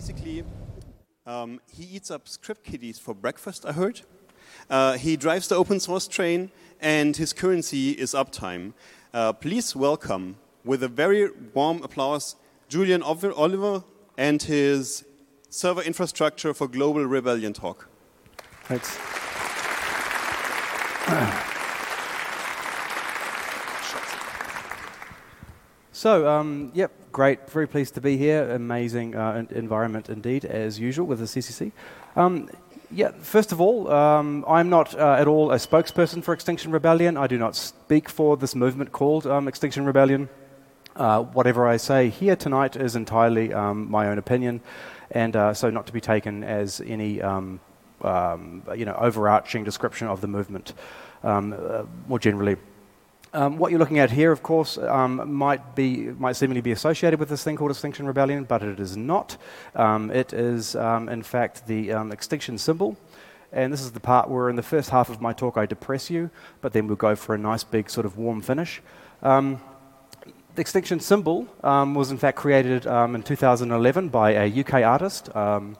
basically, he eats up script kiddies for breakfast, I heard. He drives the open source train, and his currency is uptime. Please welcome, with a very warm applause, Julian Oliver and his server infrastructure for global rebellion talk. Thanks. So, great. Very pleased to be here. Amazing environment indeed, as usual, with the CCC. First of all, I'm not at all a spokesperson for Extinction Rebellion. I do not speak for this movement called Extinction Rebellion. Whatever I say here tonight is entirely my own opinion, and so not to be taken as any overarching description of the movement more generally. What you're looking at here, of course, might seemingly be associated with this thing called Extinction Rebellion, but it is not. It is, in fact, the extinction symbol. And this is the part where in the first half of my talk I depress you, but then we'll go for a nice big sort of warm finish. The extinction symbol was in fact created in 2011 by a UK artist called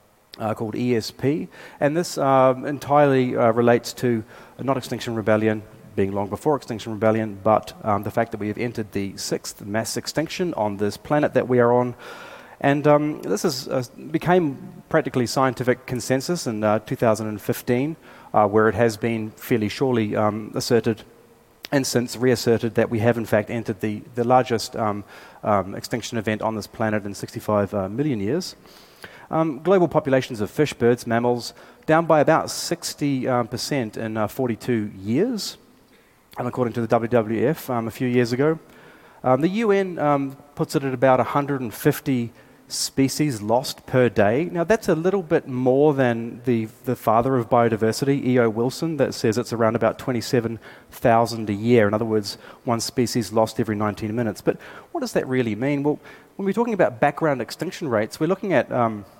ESP. And this entirely relates to not Extinction Rebellion, being long before Extinction Rebellion, but the fact that we have entered the 6th mass extinction on this planet that we are on. And this became practically scientific consensus in 2015, where it has been fairly surely asserted and since reasserted that we have in fact entered the largest extinction event on this planet in 65 million years. Global populations of fish, birds, mammals, down by about 60% in 42 years. And according to the WWF a few years ago. The UN puts it at about 150 species lost per day. Now that's a little bit more than the father of biodiversity, E.O. Wilson, that says it's around about 27,000 a year. In other words, one species lost every 19 minutes. But what does that really mean? Well, when we're talking about background extinction rates, we're looking at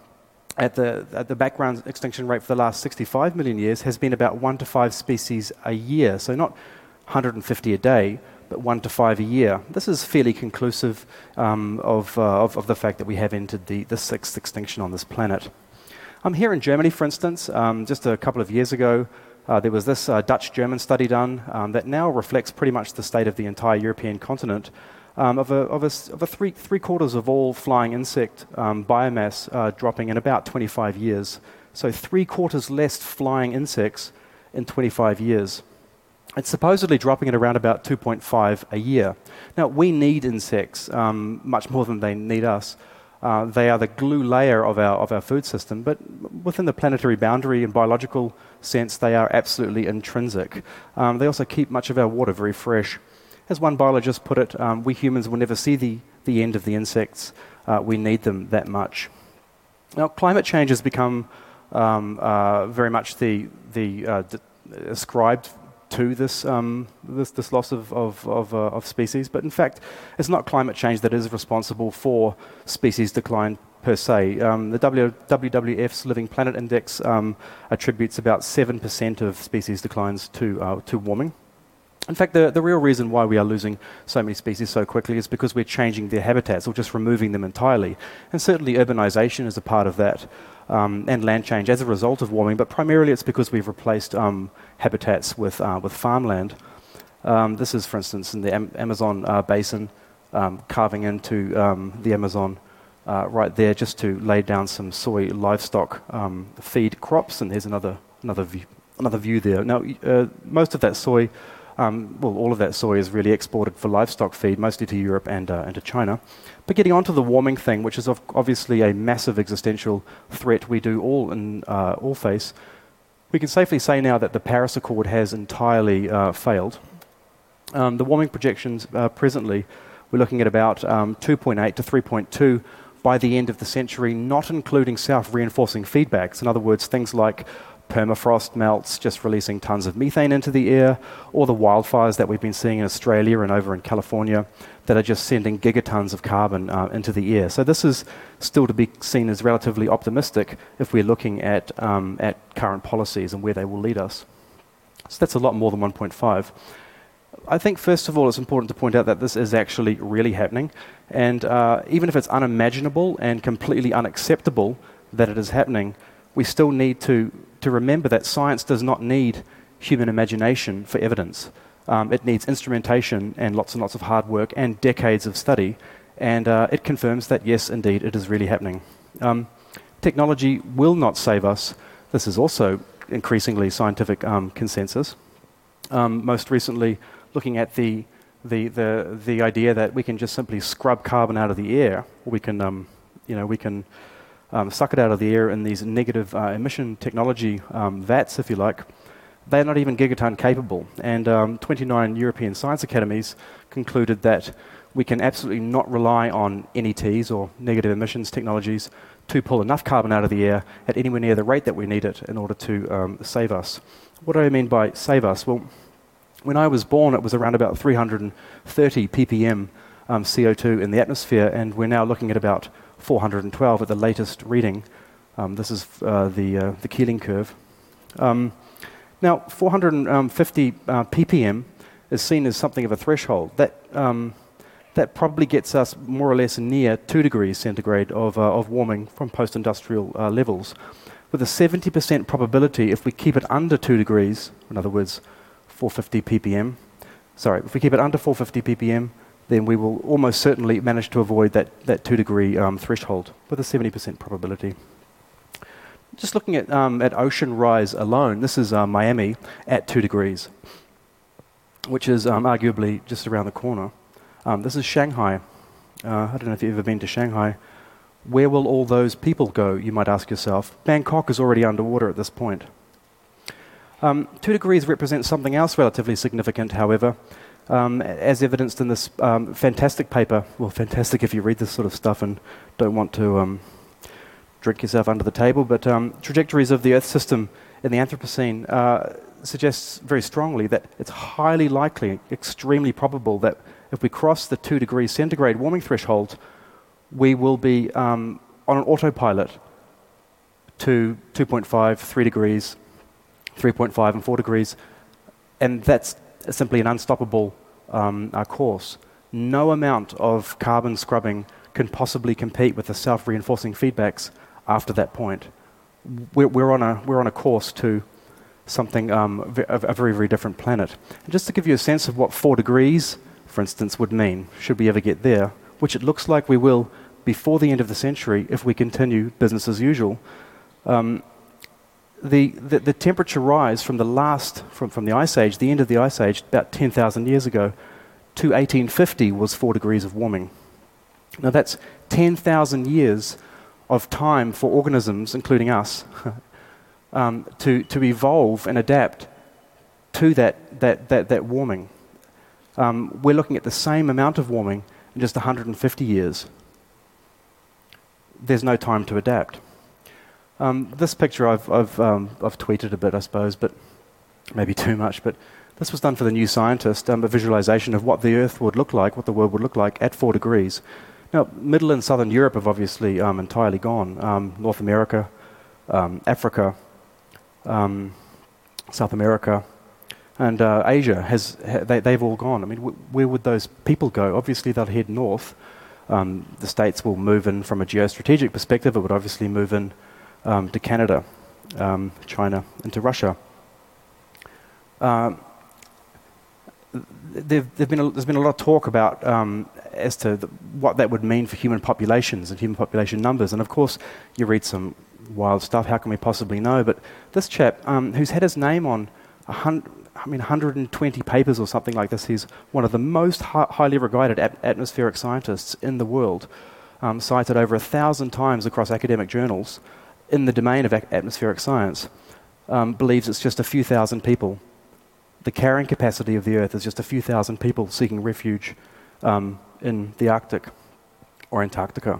the background extinction rate for the last 65 million years has been about 1 to 5 species a year. So not 150 a day, but 1 to 5 a year. This is fairly conclusive of the fact that we have entered the 6th extinction on this planet. Here in Germany, for instance, just a couple of years ago, there was this Dutch-German study done that now reflects pretty much the state of the entire European continent, of three-quarters of all flying insect biomass dropping in about 25 years. So 3/4 less flying insects in 25 years. It's supposedly dropping at around about 2.5 a year. Now, we need insects much more than they need us. They are the glue layer of our food system, but within the planetary boundary and biological sense, they are absolutely intrinsic. They also keep much of our water very fresh. As one biologist put it, we humans will never see the end of the insects. We need them that much. Now, climate change has become very much ascribed to this loss of species, but in fact, it's not climate change that is responsible for species decline per se. The WWF's Living Planet Index attributes about 7% of species declines to warming. In fact, the real reason why we are losing so many species so quickly is because we're changing their habitats or just removing them entirely. And certainly urbanization is a part of that, and land change as a result of warming, but primarily it's because we've replaced habitats with farmland. This is, for instance, in the Amazon basin, carving into the Amazon right there just to lay down some soy livestock feed crops, and there's another view there. Now, most of that soy, all of that soy is really exported for livestock feed, mostly to Europe and to China. But getting onto the warming thing, which is obviously a massive existential threat we do all face, we can safely say now that the Paris Accord has entirely failed. The warming projections presently, we're looking at about 2.8 to 3.2 by the end of the century, not including self-reinforcing feedbacks. In other words, things like permafrost melts, just releasing tons of methane into the air, or the wildfires that we've been seeing in Australia and over in California that are just sending gigatons of carbon into the air. So this is still to be seen as relatively optimistic if we're looking at current policies and where they will lead us. So that's a lot more than 1.5. I think, first of all, it's important to point out that this is actually really happening. And even if it's unimaginable and completely unacceptable that it is happening, we still need to remember that science does not need human imagination for evidence. It needs instrumentation and lots of hard work and decades of study. And it confirms that, yes, indeed, it is really happening. Technology will not save us. This is also increasingly scientific consensus. Most recently, looking at the idea that we can just simply scrub carbon out of the air, or we can suck it out of the air in these negative emission technology vats, if you like. They're not even gigaton capable. And 29 European science academies concluded that we can absolutely not rely on NETs or negative emissions technologies to pull enough carbon out of the air at anywhere near the rate that we need it in order to save us. What do I mean by save us? Well, when I was born, it was around about 330 ppm CO2 in the atmosphere, and we're now looking at about 412 at the latest reading. This is the Keeling curve. Now, 450 ppm is seen as something of a threshold. That probably gets us more or less near 2 degrees centigrade of warming from post-industrial levels, with a 70% probability if we keep it under 2 degrees, in other words, 450 ppm. Sorry, if we keep it under 450 ppm, then we will almost certainly manage to avoid that 2 degree threshold with a 70% probability. Just looking at ocean rise alone, this is Miami at 2 degrees, which is arguably just around the corner. This is Shanghai. I don't know if you've ever been to Shanghai. Where will all those people go, you might ask yourself? Bangkok is already underwater at this point. 2 degrees represents something else relatively significant, however, as evidenced in this fantastic paper. Well, fantastic if you read this sort of stuff and don't want to drink yourself under the table, but trajectories of the Earth system in the Anthropocene suggests very strongly that it's highly likely, extremely probable, that if we cross the 2 degrees centigrade warming threshold, we will be on an autopilot to 2.5, 3 degrees, 3.5 and 4 degrees, and that's simply an unstoppable course. No amount of carbon scrubbing can possibly compete with the self-reinforcing feedbacks after that point. We're on a course to something a very, very different planet. And just to give you a sense of what 4 degrees, for instance, would mean, should we ever get there, which it looks like we will before the end of the century if we continue business as usual. The temperature rise from from the Ice Age, the end of the Ice Age, about 10,000 years ago, to 1850 was 4 degrees of warming. Now that's 10,000 years of time for organisms, including us, to evolve and adapt to that warming. We're looking at the same amount of warming in just 150 years. There's no time to adapt. This picture I've tweeted a bit, I suppose, but maybe too much. But this was done for the New Scientist, a visualization of what the Earth would look like, what the world would look like at 4 degrees. Now, Middle and Southern Europe have obviously entirely gone. North America, Africa, South America, and Asia they've all gone. I mean, where would those people go? Obviously, they'll head north. The States will move in from a geostrategic perspective. It would obviously move in to Canada, China, and to Russia. There's been a lot of talk about as to what that would mean for human populations and human population numbers. And of course, you read some wild stuff. How can we possibly know? But this chap, who's had his name on 120 papers or something like this, he's one of the most highly regarded atmospheric scientists in the world, cited over 1,000 times across academic journals in the domain of atmospheric science, believes it's just a few thousand people. The carrying capacity of the Earth is just a few thousand people seeking refuge in the Arctic or Antarctica.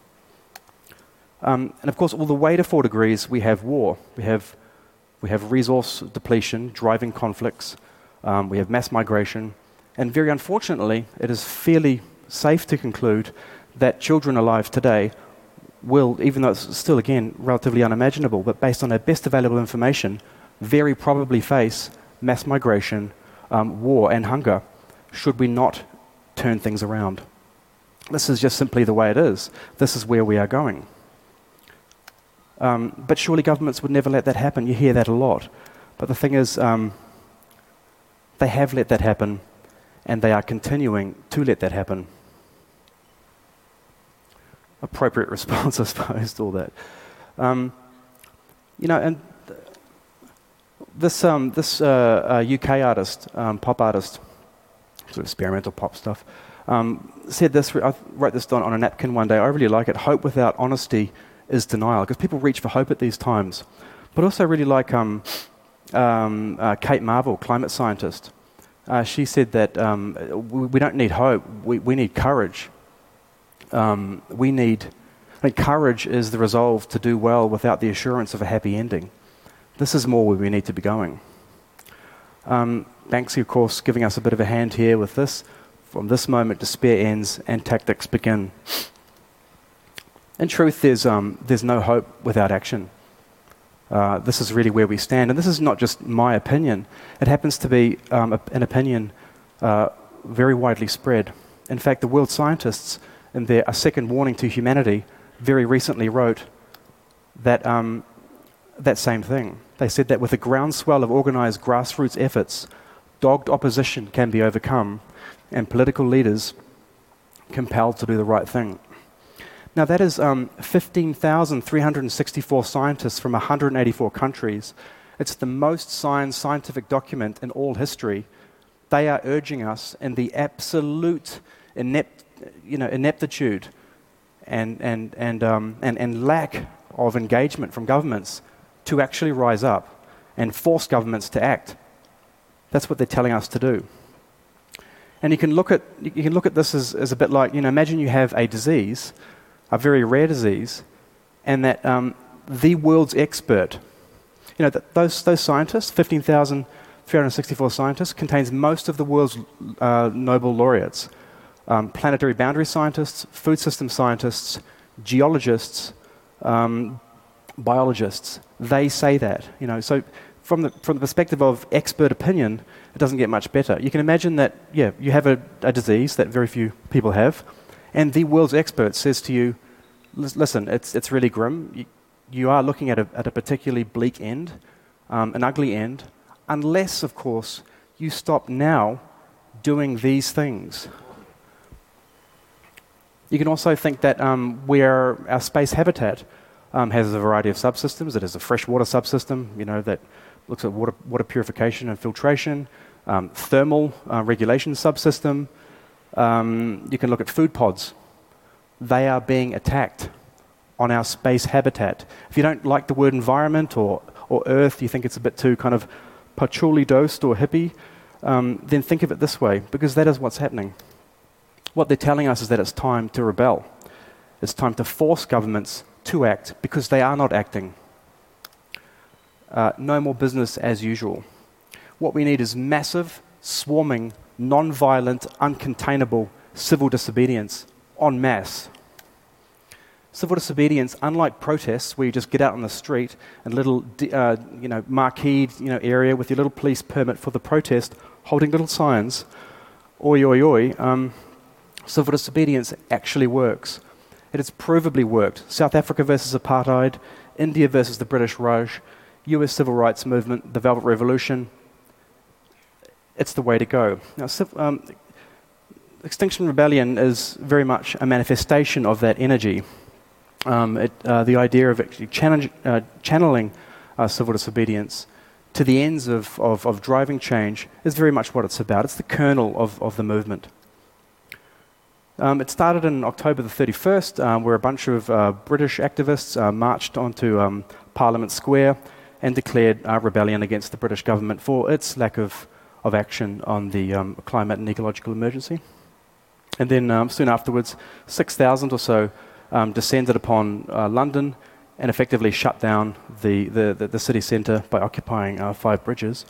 And of course, all the way to 4 degrees, we have war. We have resource depletion, driving conflicts. We have mass migration. And very unfortunately, it is fairly safe to conclude that children alive today will, even though it's still, again, relatively unimaginable, but based on our best available information, very probably face mass migration, war, and hunger should we not turn things around? This is just simply the way it is. This is where we are going. But surely governments would never let that happen. You hear that a lot. But the thing is, they have let that happen, and they are continuing to let that happen. Appropriate response, I suppose, to all that. And this UK artist, pop artist, sort of experimental pop stuff, said this. I wrote this down on a napkin one day. I really like it. Hope without honesty is denial, because people reach for hope at these times. But also really like Kate Marvel, climate scientist. She said that we don't need hope. We need courage. Courage is the resolve to do well without the assurance of a happy ending. This is more where we need to be going. Banksy, of course, giving us a bit of a hand here with this. From this moment, despair ends and tactics begin. In truth, there's no hope without action. This is really where we stand. And this is not just my opinion. It happens to be an opinion very widely spread. In fact, the world scientists, in their A Second Warning to Humanity, very recently wrote that same thing. They said that with a groundswell of organized grassroots efforts, dogged opposition can be overcome and political leaders compelled to do the right thing. Now that is 15,364 scientists from 184 countries. It's the most signed scientific document in all history. They are urging us in the absolute ineptitude and lack of engagement from governments to actually rise up and force governments to act. That's what they're telling us to do. And you can look at this as a bit like, imagine you have a disease, a very rare disease, and that the world's expert, those scientists, 15,364 scientists, contains most of the world's Nobel laureates. Planetary boundary scientists, food system scientists, geologists, biologists. They say that. So from the perspective of expert opinion, it doesn't get much better. You can imagine that, you have a disease that very few people have, and the world's expert says to you, listen, it's really grim. You are looking at a particularly bleak end, an ugly end, unless, of course, you stop now doing these things. You can also think that our space habitat has a variety of subsystems. It has a freshwater subsystem, that looks at water purification and filtration, thermal regulation subsystem. You can look at food pods. They are being attacked on our space habitat. If you don't like the word environment or earth, you think it's a bit too kind of patchouli dosed or hippie, then think of it this way, because that is what's happening. What they're telling us is that it's time to rebel. It's time to force governments to act because they are not acting. No more business as usual. What we need is massive, swarming, non-violent, uncontainable civil disobedience en masse. Civil disobedience, unlike protests where you just get out on the street and little, marqueed, area with your little police permit for the protest, holding little signs, oi, oi, oi, civil disobedience actually works. It has provably worked. South Africa versus apartheid, India versus the British Raj, US civil rights movement, the Velvet Revolution. It's the way to go. Now, Extinction Rebellion is very much a manifestation of that energy. The idea of actually channeling civil disobedience to the ends of driving change is very much what it's about. It's the kernel of the movement. It started on October the 31st, where a bunch of British activists marched onto Parliament Square and declared rebellion against the British government for its lack of action on the climate and ecological emergency. And then soon afterwards, 6,000 or so descended upon London and effectively shut down the city centre by occupying 5 bridges.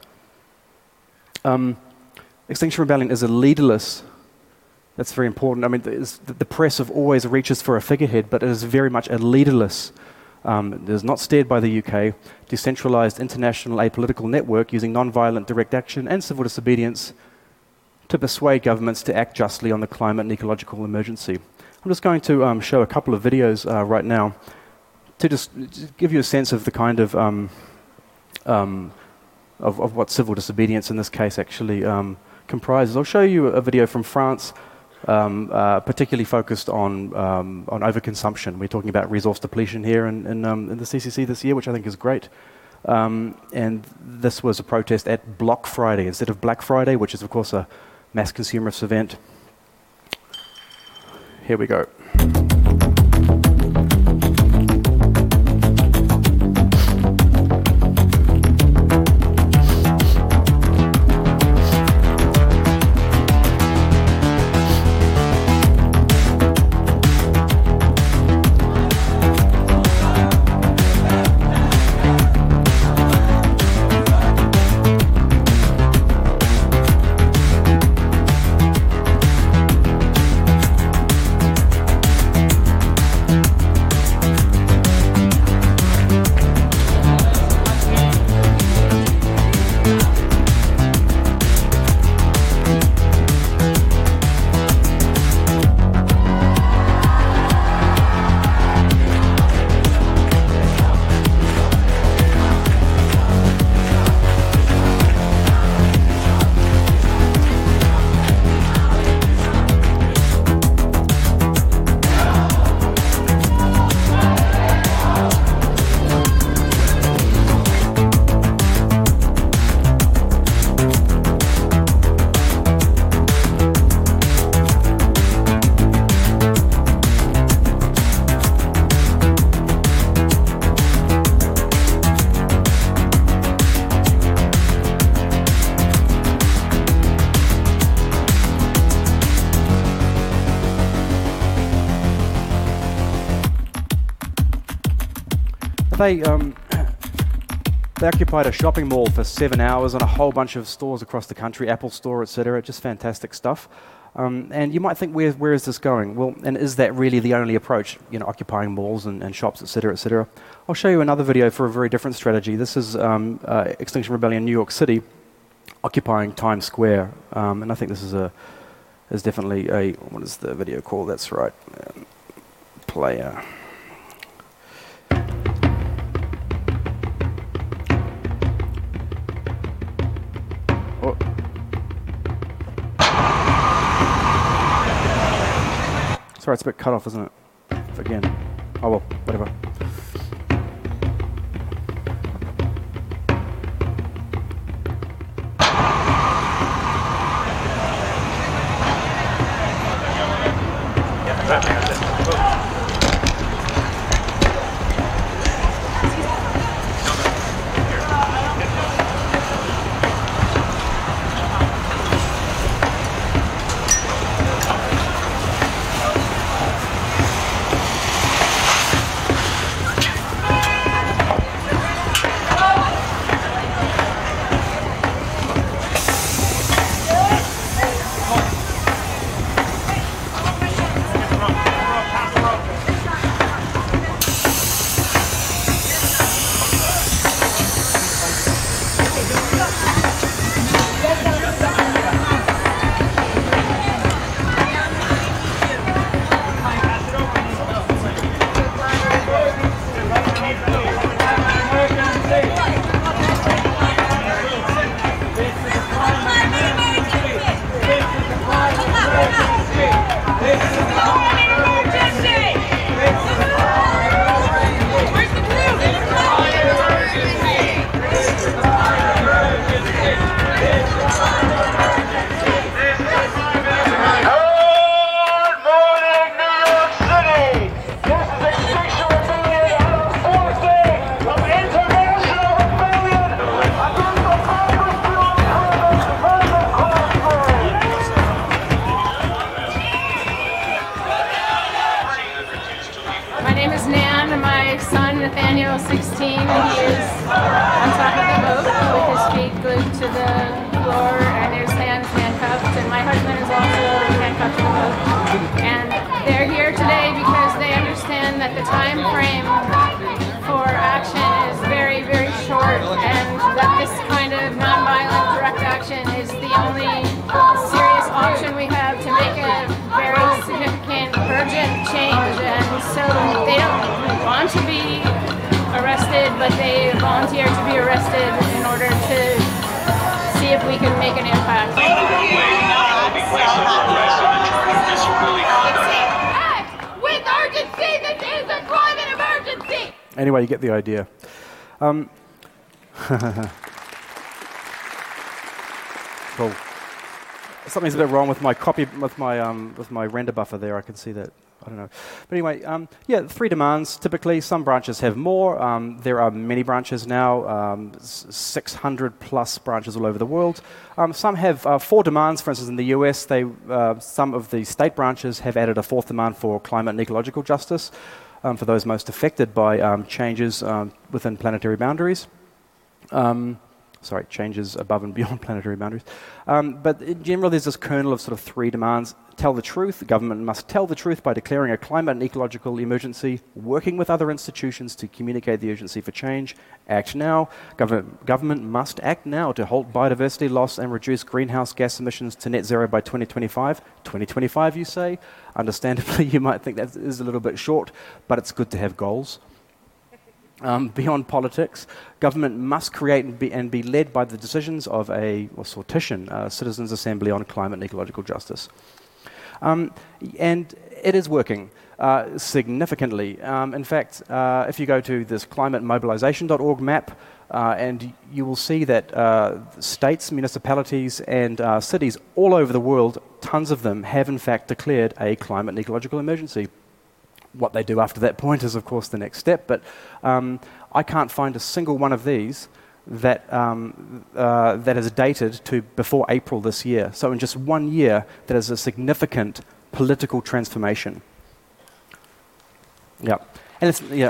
Extinction Rebellion is a leaderless. That's very important. I mean, the press always reaches for a figurehead, but it is very much a leaderless. It is not steered by the UK, decentralised international apolitical network using non-violent direct action and civil disobedience to persuade governments to act justly on the climate and ecological emergency. I'm just going to show a couple of videos right now to just give you a sense of the kind of what civil disobedience in this case actually comprises. I'll show you a video from France, particularly focused on overconsumption. We're talking about resource depletion here in the CCC this year, which I think is great. And this was a protest at Block Friday instead of Black Friday, which is of course a mass consumerist event. Here we go. They occupied a shopping mall for 7 hours and a whole bunch of stores across the country, Apple Store, etc. Just fantastic stuff. And you might think, where is this going? Well, and is that really the only approach? Occupying malls and shops, etc., etc. I'll show you another video for a very different strategy. This is Extinction Rebellion, New York City, occupying Times Square, and I think this is definitely a, what is the video called? That's right, player. Oh. Sorry, it's a bit cut off, isn't it? Again. Oh well, whatever. Nathaniel, 16, he is on top of the boat with his feet glued to the floor and his hands handcuffed, and my husband is also handcuffed to the boat. And they're here today because they understand that the time frame for action is very, very short, and that this kind of nonviolent direct action is the only serious they don't want to be arrested, but they volunteer to be arrested in order to see if we can make an impact. Act with urgency! This is a climate emergency! Anyway, you get the idea. Cool. Something's a bit wrong with my copy, with my render buffer there. I can see that. I don't know. But anyway, 3 demands. Typically, some branches have more. There are many branches now, 600 plus branches all over the world. Some have 4 demands. For instance, in the US, some of the state branches have added a 4th demand for climate and ecological justice for those most affected by changes within planetary boundaries. Changes above and beyond planetary boundaries. But in general, there's this kernel of sort of 3 demands. Tell the truth. The government must tell the truth by declaring a climate and ecological emergency, working with other institutions to communicate the urgency for change. Act now. Government must act now to halt biodiversity loss and reduce greenhouse gas emissions to net zero by 2025. 2025, you say? Understandably, you might think that is a little bit short, but it's good to have goals. Beyond politics, government must create and be led by the decisions of a sortition, Citizens' Assembly on Climate and Ecological Justice. And it is working significantly. In fact, if you go to this climatemobilization.org map, and you will see that states, municipalities, and cities all over the world, tons of them have in fact declared a climate and ecological emergency. What they do after that point is, of course, the next step, but I can't find a single one of these that is dated to before April this year. So in just 1 year, that is a significant political transformation. Yeah, and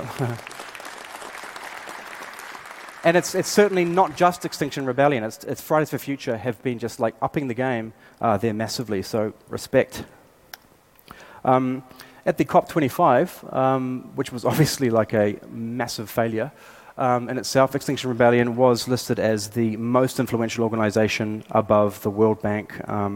it's certainly not just Extinction Rebellion. It's Fridays for Future have been just like upping the game there massively. So respect. At the COP25, which was obviously like a massive failure in itself, Extinction Rebellion was listed as the most influential organization above the World Bank,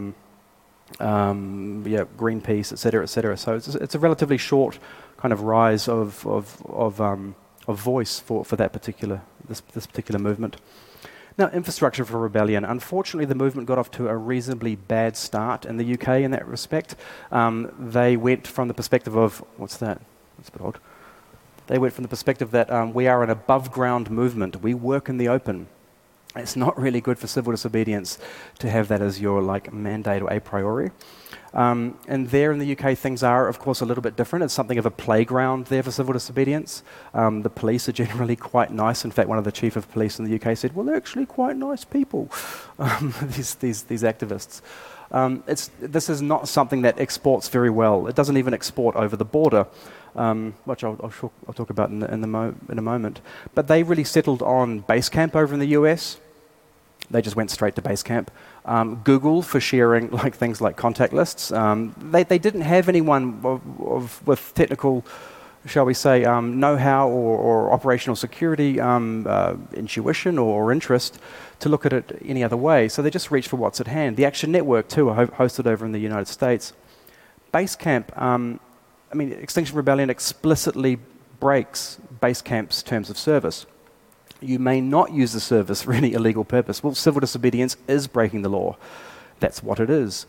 Greenpeace, et cetera, et cetera. So it's a relatively short kind of rise of voice for that this particular movement. Now, infrastructure for rebellion. Unfortunately, the movement got off to a reasonably bad start in the UK in that respect. They went from the perspective of, what's that? That's a bit odd. They went from the perspective that we are an above-ground movement. We work in the open. It's not really good for civil disobedience to have that as your mandate or a priori. And there in the UK, things are, of course, a little bit different. It's something of a playground there for civil disobedience. The police are generally quite nice. In fact, one of the chief of police in the UK said, well, they're actually quite nice people, these activists. This is not something that exports very well. It doesn't even export over the border, which I'll talk about in a moment. But they really settled on Basecamp over in the US. They just went straight to Basecamp. Google for sharing things like contact lists. They didn't have anyone with technical, shall we say, know-how or operational security intuition or interest to look at it any other way. So they just reached for what's at hand. The Action Network, too, are hosted over in the United States. Basecamp, Extinction Rebellion explicitly breaks Basecamp's terms of service. You may not use the service for any illegal purpose. Well, civil disobedience is breaking the law. That's what it is.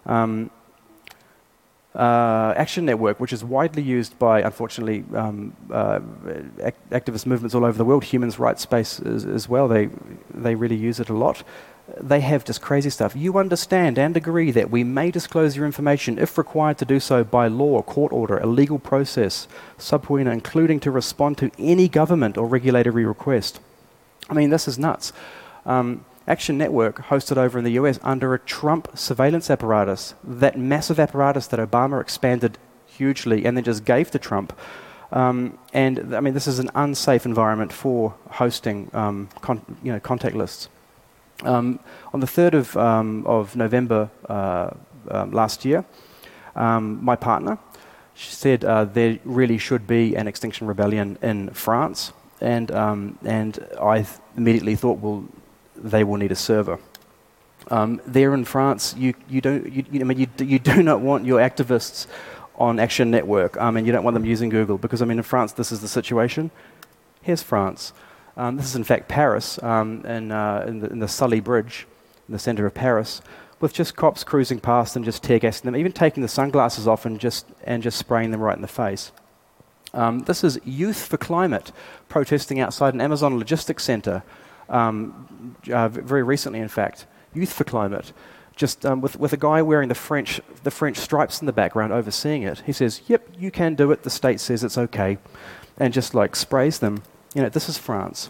Action Network, which is widely used by, unfortunately, activist movements all over the world, human rights space as well. They really use it a lot. They have just crazy stuff. You understand and agree that we may disclose your information if required to do so by law, court order, a legal process, subpoena, including to respond to any government or regulatory request. This is nuts. Action Network, hosted over in the US under a Trump surveillance apparatus, that massive apparatus that Obama expanded hugely and then just gave to Trump. This is an unsafe environment for hosting contact lists. On the 3rd of November last year, my partner, she said there really should be an Extinction Rebellion in France, and I immediately thought, well, they will need a server. There in France, you do not want your activists on Action Network, and you don't want them using Google, because, I mean, in France, this is the situation. Here's France. This is, in fact, Paris, in the Sully Bridge, in the center of Paris, with just cops cruising past and just tear gassing them, even taking the sunglasses off and just spraying them right in the face. This is Youth for Climate protesting outside an Amazon logistics center, very recently, in fact. Youth for Climate, just with a guy wearing the French stripes in the background overseeing it. He says, "Yep, you can do it. The state says it's okay," and just like sprays them. You know, this is France.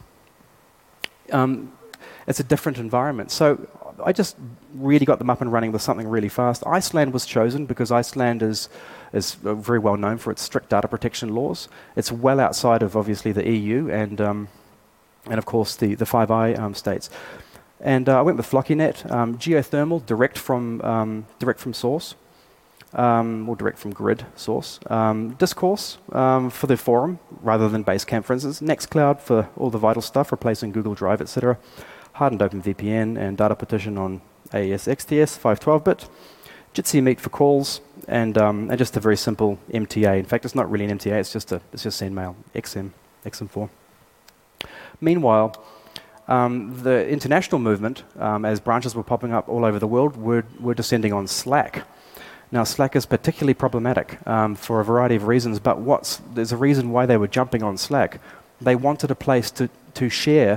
It's a different environment. So I just really got them up and running with something really fast. Iceland was chosen because Iceland is very well known for its strict data protection laws. It's well outside of, obviously, the EU and of course the Five Eyes states. And I went with FlockyNet, geothermal, direct from source, or direct from grid source. Discourse for the forum rather than Basecamp, for instance. Nextcloud for all the vital stuff, replacing Google Drive, etc. Hardened OpenVPN and data partition on AES XTS 512-bit. Jitsi Meet for calls, and just a very simple MTA. In fact, it's not really an MTA; it's just SendMail, XM4. Meanwhile, the international movement, as branches were popping up all over the world, were descending on Slack. Now, Slack is particularly problematic for a variety of reasons, but there's a reason why they were jumping on Slack. They wanted a place to share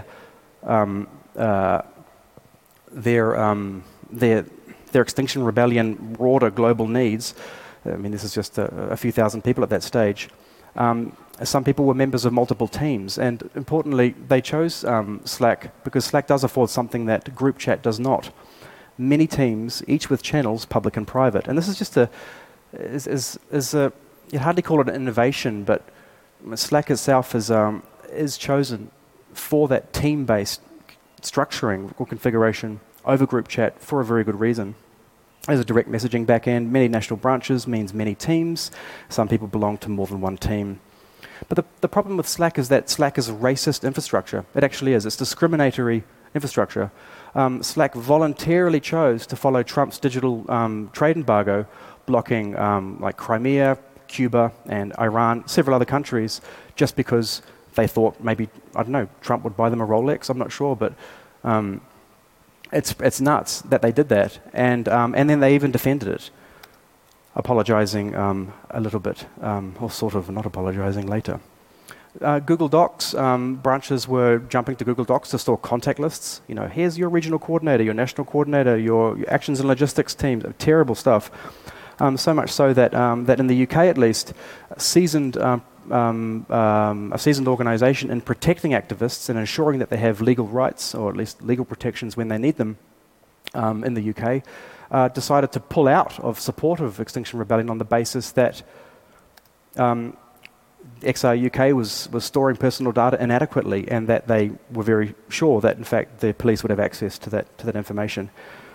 their Extinction Rebellion broader global needs. I mean, this is just a few thousand people at that stage. Some people were members of multiple teams, and importantly, they chose Slack because Slack does afford something that group chat does not. Many teams, each with channels, public and private. And this is just you'd hardly call it an innovation, but Slack itself is chosen for that team-based structuring or configuration over group chat for a very good reason. There's a direct messaging backend. Many national branches means many teams. Some people belong to more than one team. But the problem with Slack is that Slack is a racist infrastructure. It actually is. It's discriminatory infrastructure. Slack voluntarily chose to follow Trump's digital trade embargo, blocking like Crimea, Cuba, and Iran, several other countries, just because they thought maybe, I don't know, Trump would buy them a Rolex. I'm not sure, but it's nuts that they did that. And then they even defended it, apologizing a little bit, or sort of not apologizing later. Google Docs, branches were jumping to Google Docs to store contact lists. You know, here's your regional coordinator, your national coordinator, your actions and logistics teams. Terrible stuff. So much so that that in the UK at least, a seasoned organisation in protecting activists and ensuring that they have legal rights, or at least legal protections when they need them, in the UK, decided to pull out of support of Extinction Rebellion on the basis that XR UK was storing personal data inadequately, and that they were very sure that, in fact, the police would have access to that information.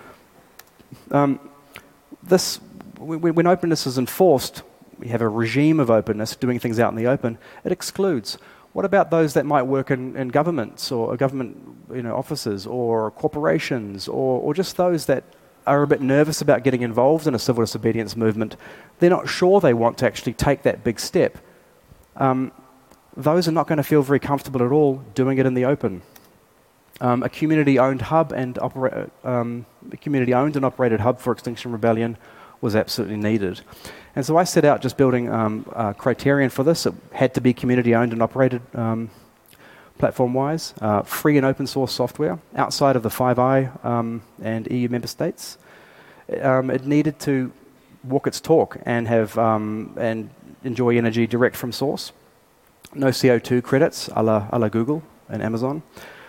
When openness is enforced, we have a regime of openness, doing things out in the open. It excludes. What about those that might work in governments or government offices or corporations, or just those that are a bit nervous about getting involved in a civil disobedience movement? They're not sure they want to actually take that big step. Those are not going to feel very comfortable at all doing it in the open. A community-owned hub and operated hub for Extinction Rebellion was absolutely needed. And so I set out just building a criterion for this. It had to be community-owned and operated platform-wise, free and open source software outside of the Five Eyes and EU member states. It needed to walk its talk and have and enjoy energy direct from source. No CO2 credits, a la Google and Amazon.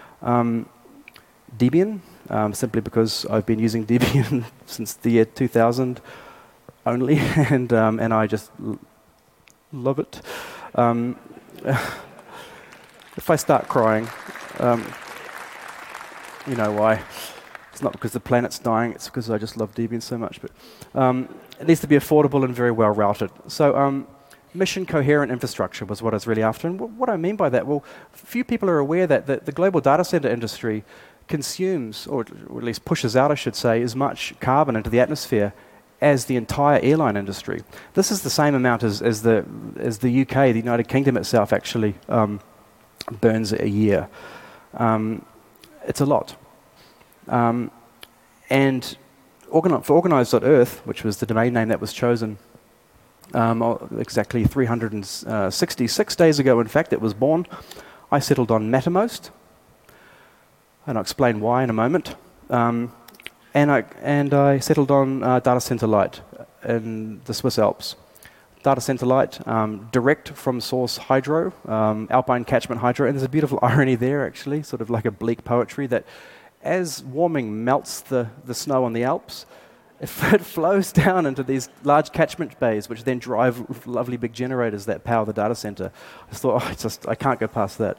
Debian, simply because I've been using Debian since the year 2000 only, and I just love it. If I start crying, you know why. It's not because the planet's dying, it's because I just love Debian so much. But it needs to be affordable and very well routed. So mission coherent infrastructure was what I was really after. And what I mean by that, well, few people are aware that the global data center industry consumes, or at least pushes out, I should say, as much carbon into the atmosphere as the entire airline industry. This is the same amount as the UK, the United Kingdom itself actually burns a year. It's a lot. And for Organize.earth, which was the domain name that was chosen, exactly 366 days ago, in fact, it was born, I settled on Mattermost, and I'll explain why in a moment. And I settled on Data Center Lite in the Swiss Alps. Data Center Lite, direct from source hydro, alpine catchment hydro, and there's a beautiful irony there actually, sort of like a bleak poetry, that as warming melts the snow on the Alps, it flows down into these large catchment bays, which then drive lovely big generators that power the data center. I just thought, I can't go past that.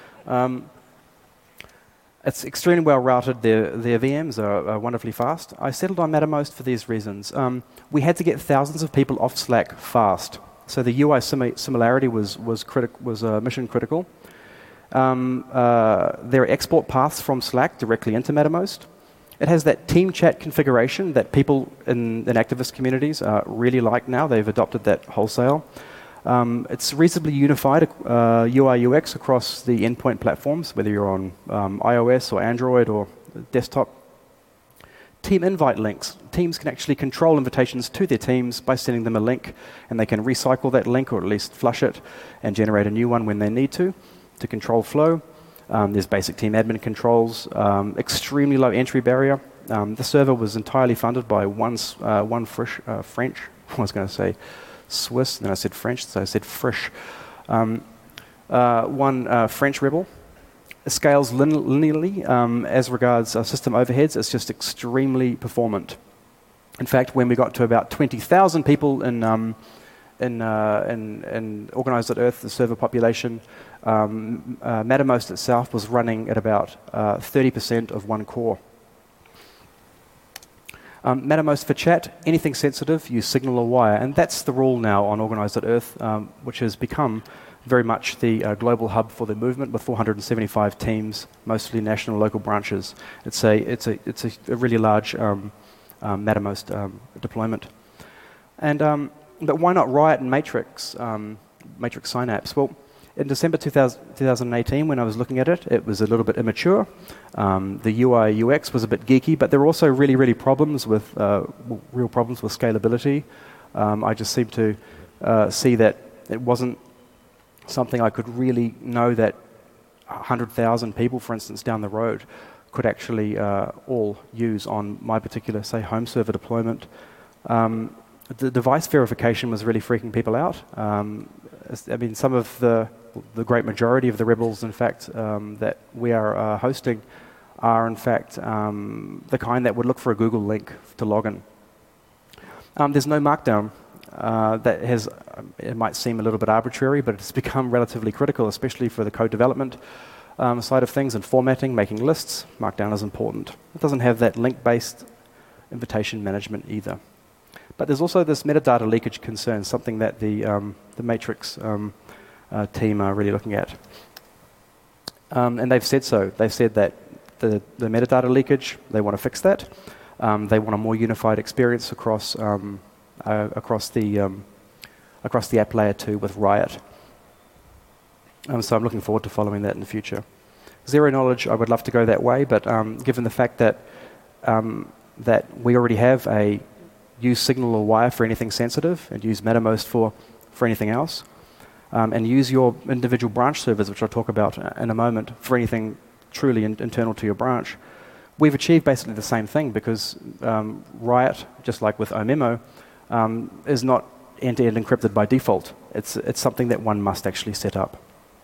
It's extremely well routed. Their VMs are wonderfully fast. I settled on Mattermost for these reasons. We had to get thousands of people off Slack fast, so the UI similarity was mission critical. There are export paths from Slack directly into Mattermost. It has that team chat configuration that people in activist communities really like now. They've adopted that wholesale. It's reasonably unified UI UX across the endpoint platforms, whether you're on iOS or Android or desktop. Team invite links. Teams can actually control invitations to their teams by sending them a link, and they can recycle that link or at least flush it and generate a new one when they need to control flow. There's basic team admin controls, extremely low entry barrier. The server was entirely funded by one French, I was going to say Swiss, then I said French, so I said Frisch. One French rebel. It scales linearly as regards system overheads. It's just extremely performant. In fact, when we got to about 20,000 people in Organize.earth, the server population, Mattermost itself was running at about 30% of one core. Mattermost for chat, anything sensitive, use Signal or Wire, and that's the rule now on Organize.earth, which has become very much the global hub for the movement with 475 teams, mostly national and local branches. It's a really large Mattermost deployment. And but why not Riot and Matrix Synapse? Well, in December 2018, when I was looking at it, it was a little bit immature. The UI UX was a bit geeky, but there were also really real problems with scalability. I just seemed to see that it wasn't something I could really know that 100,000 people, for instance, down the road could actually all use on my particular, say, home server deployment. The device verification was really freaking people out. I mean, some of the great majority of the rebels, in fact, that we are hosting are, in fact, the kind that would look for a Google link to log in. There's no Markdown. That has, it might seem a little bit arbitrary, but it's become relatively critical, especially for the code development side of things and formatting, making lists. Markdown is important. It doesn't have that link-based invitation management either. But there's also this metadata leakage concern, something that the Matrix team are really looking at. And they've said so. They've said that the metadata leakage, they want to fix that. They want a more unified experience across the app layer too with Riot. So I'm looking forward to following that in the future. Zero knowledge, I would love to go that way, but given the fact that that we already have a use Signal or Wire for anything sensitive and use Mattermost for anything else, and use your individual branch servers, which I'll talk about in a moment, for anything truly internal to your branch, we've achieved basically the same thing because Riot, just like with OMemo, is not end-to-end encrypted by default. It's something that one must actually set up.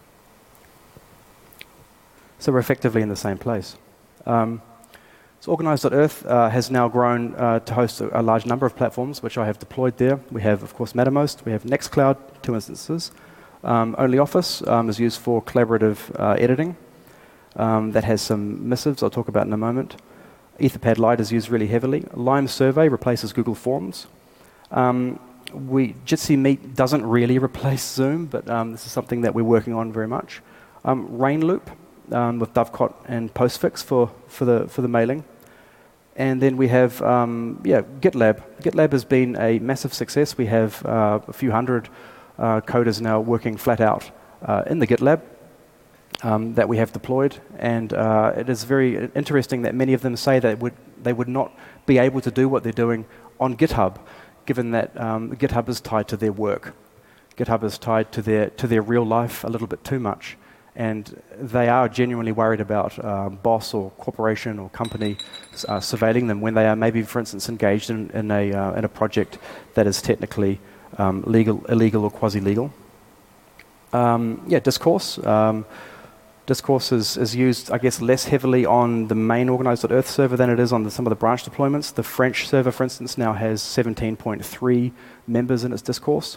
So we're effectively in the same place. So Organize.earth has now grown to host a large number of platforms, which I have deployed there. We have, of course, Mattermost. We have Nextcloud, 2 instances. OnlyOffice is used for collaborative editing. That has some missives I'll talk about in a moment. Etherpad Lite is used really heavily. Lime Survey replaces Google Forms. Jitsi Meet doesn't really replace Zoom, but this is something that we're working on very much. Rainloop with Dovecot and Postfix for the mailing. And then we have GitLab. GitLab has been a massive success. We have a few hundred coders now working flat out in the GitLab that we have deployed. And it is very interesting that many of them say that they would not be able to do what they're doing on GitHub, given that GitHub is tied to their work. GitHub is tied to their real life a little bit too much. And they are genuinely worried about boss or corporation or company surveilling them when they are maybe, for instance, engaged in a project that is technically illegal or quasi-legal. Discourse. Discourse is used, I guess, less heavily on the main organized.earth server than it is on some of the branch deployments. The French server, for instance, now has 17.3 members in its discourse.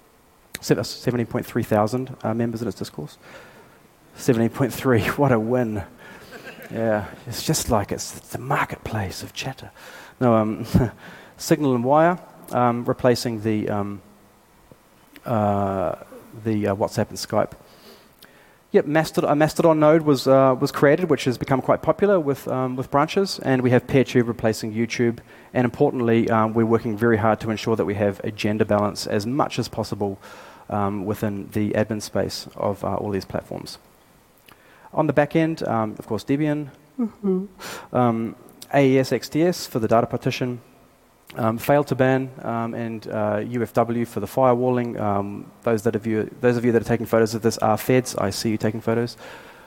17.3 thousand members in its discourse. 17.3, what a win. Yeah, it's just like it's the marketplace of chatter. No, Signal and Wire, replacing the WhatsApp and Skype. Yep, a Mastodon node was created, which has become quite popular with branches, and we have PeerTube replacing YouTube. And importantly, we're working very hard to ensure that we have a gender balance as much as possible within the admin space of all these platforms. On the back end, of course, Debian, AES XDS for the data partition, fail2ban and UFW for the firewalling. Those of you that are taking photos of this are feds. I see you taking photos.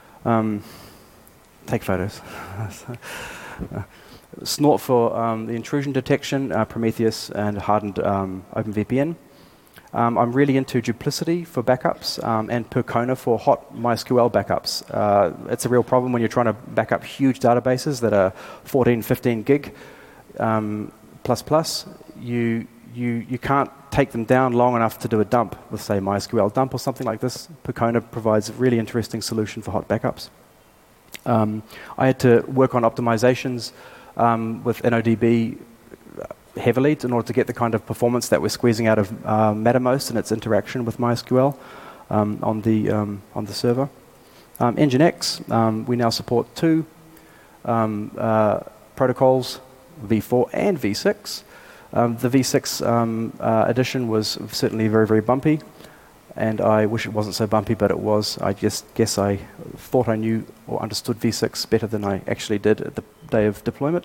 Take photos. Snort for the intrusion detection, Prometheus, and hardened OpenVPN. I'm really into Duplicity for backups and Percona for hot MySQL backups. It's a real problem when you're trying to back up huge databases that are 14, 15 gig plus. You can't take them down long enough to do a dump with, say, MySQL dump or something like this. Percona provides a really interesting solution for hot backups. I had to work on optimizations with NODB heavily in order to get the kind of performance that we're squeezing out of Mattermost and its interaction with MySQL on the server. Nginx, we now support 2 protocols, V4 and V6. The V6 edition was certainly very, very bumpy, and I wish it wasn't so bumpy, but it was. I just guess I thought I knew or understood V6 better than I actually did at the day of deployment.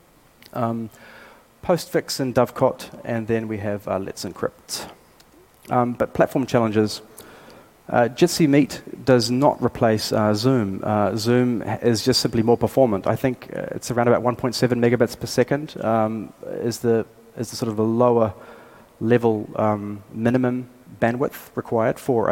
Postfix and Dovecot, and then we have Let's Encrypt. But platform challenges. Jitsi Meet does not replace Zoom. Zoom is just simply more performant. I think it's around about 1.7 megabits per second is the sort of a lower level minimum bandwidth required for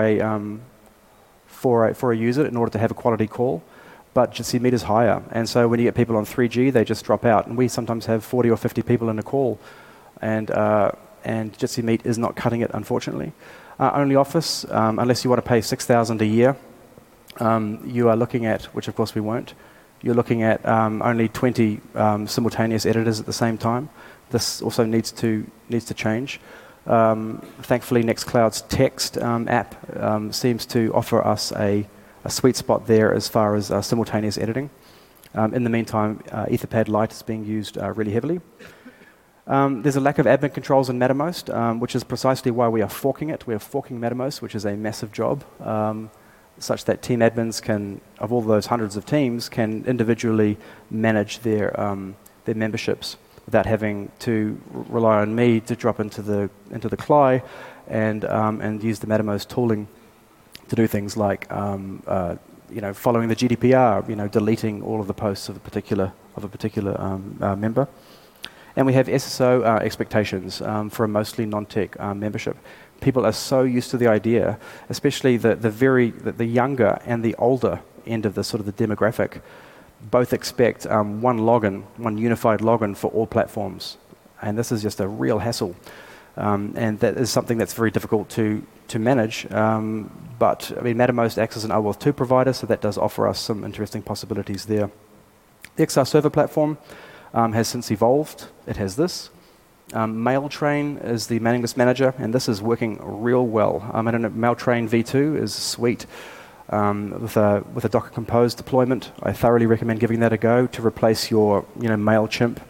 a user in order to have a quality call. But Jitsi Meet is higher, and so when you get people on 3G, they just drop out. And we sometimes have 40 or 50 people in a call, and Jitsi Meet is not cutting it, unfortunately. OnlyOffice, unless you want to pay $6,000 a year, you are looking at, which of course we won't, you're looking at only 20 simultaneous editors at the same time. This also needs to change. Thankfully, Nextcloud's text app seems to offer us a sweet spot there as far as simultaneous editing. In the meantime, Etherpad Lite is being used really heavily. There's a lack of admin controls in Mattermost, which is precisely why we are forking it. We are forking Mattermost, which is a massive job, such that team admins can, of all those hundreds of teams, can individually manage their memberships without having to rely on me to drop into the CLI and use the Mattermost tooling to do things like following the GDPR, deleting all of the posts of a particular member. And we have SSO expectations for a mostly non-tech membership. People are so used to the idea, especially the younger and the older end of the sort of the demographic, both expect one unified login for all platforms. And this is just a real hassle. And that is something that's very difficult to manage. But I mean, Mattermost acts as an OAuth 2 provider, so that does offer us some interesting possibilities there. The XR server platform has since evolved. It has this. Mailtrain is the mailing list manager, and this is working real well. I don't know, Mailtrain V2 is sweet. With a Docker Compose deployment, I thoroughly recommend giving that a go to replace your MailChimp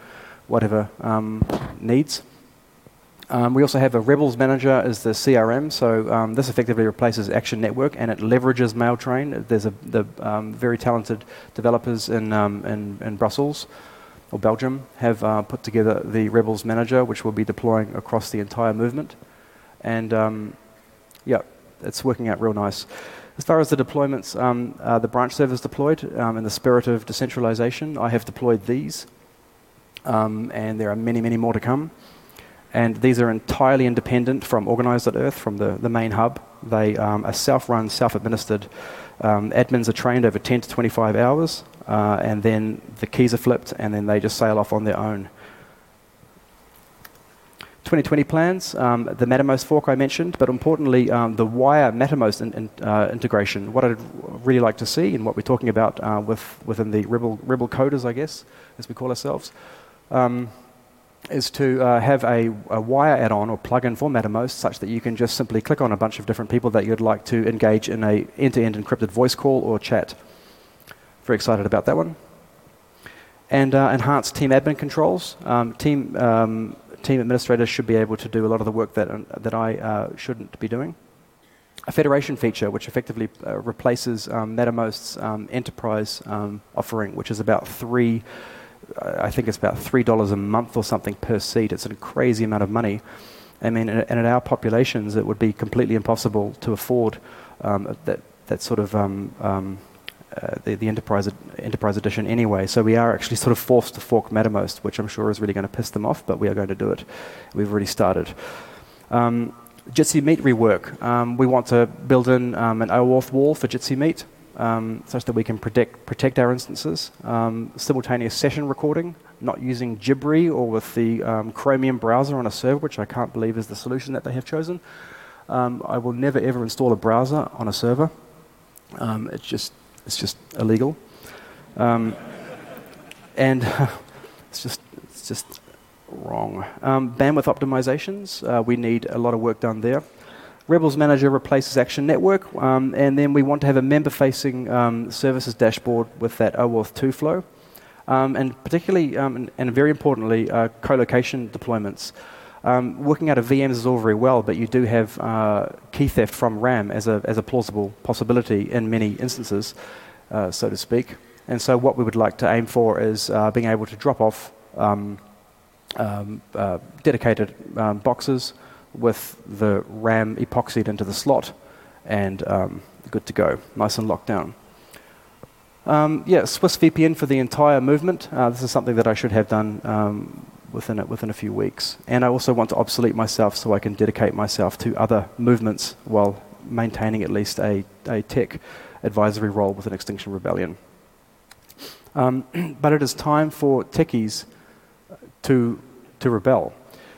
whatever needs. We also have a Rebels manager as the CRM, so this effectively replaces Action Network and it leverages MailTrain. There's the very talented developers in Brussels or Belgium have put together the Rebels manager, which will be deploying across the entire movement. And yeah, it's working out real nice. As far as the deployments, the branch servers deployed in the spirit of decentralization. I have deployed these, and there are many, many more to come. And these are entirely independent from Organize.earth, from the main hub. They are self-run, self-administered. Admins are trained over 10 to 25 hours, and then the keys are flipped, and then they just sail off on their own. 2020 plans, the Mattermost fork I mentioned, but importantly, the Wire Mattermost integration. What I'd really like to see, and what we're talking about within the Rebel coders, I guess, as we call ourselves, is to have a Wire add-on or plugin for Mattermost such that you can just simply click on a bunch of different people that you'd like to engage in a end-to-end encrypted voice call or chat. Very excited about that one. And enhanced team admin controls. Team administrators should be able to do a lot of the work that I shouldn't be doing. A federation feature, which effectively replaces Mattermost's enterprise offering, which is about I think it's about $3 a month or something per seat. It's a crazy amount of money. I mean, and at our populations, it would be completely impossible to afford that sort of the enterprise edition anyway. So we are actually sort of forced to fork Mattermost, which I'm sure is really going to piss them off, but we are going to do it. We've already started. Jitsi Meet rework. We want to build in an OAuth wall for Jitsi Meet, such that we can protect our instances. Simultaneous session recording, not using Jibri or with the Chromium browser on a server, which I can't believe is the solution that they have chosen. I will never ever install a browser on a server. It's just illegal, and it's just wrong. Bandwidth optimizations. We need a lot of work done there. Rebels Manager replaces Action Network, and then we want to have a member-facing services dashboard with that OAuth 2 flow, and particularly, and very importantly, co-location deployments. Working out of VMs is all very well, but you do have key theft from RAM as a plausible possibility in many instances, so to speak. And so what we would like to aim for is being able to drop off dedicated boxes with the RAM epoxied into the slot, and good to go, nice and locked down. Yeah, Swiss VPN for the entire movement. This is something that I should have done within a few weeks. And I also want to obsolete myself so I can dedicate myself to other movements while maintaining at least a tech advisory role within Extinction Rebellion. But it is time for techies to rebel.